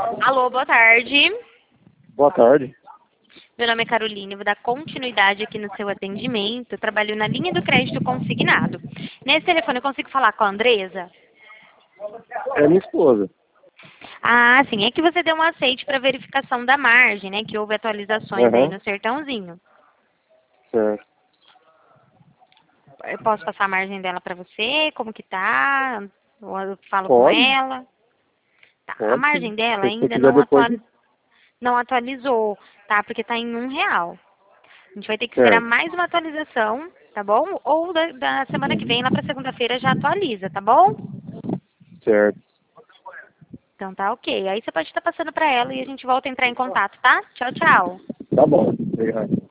Alô, boa tarde. Boa tarde. Meu nome é Caroline, vou dar continuidade aqui no seu atendimento. Eu trabalho na linha do crédito consignado. Nesse telefone eu consigo falar com a Andresa? É minha esposa. Ah, sim, é que você deu um aceite para verificação da margem, né? Que houve atualizações aí Aham. no Sertãozinho. Certo. Eu posso passar a margem dela para você? Como que tá? Ou eu falo com Pode? ela? Tá, a Pode sim. margem dela Se você ainda quiser depois. não atualizou, tá? Porque tá em R$ 1. A gente vai ter que esperar Certo. mais uma atualização, tá bom? Ou da semana que vem, lá para segunda-feira, já atualiza, tá bom? Certo. Então tá ok. Aí você pode estar passando para ela e a gente volta a entrar em contato, tá? Tchau, tchau. Tá bom. Obrigado.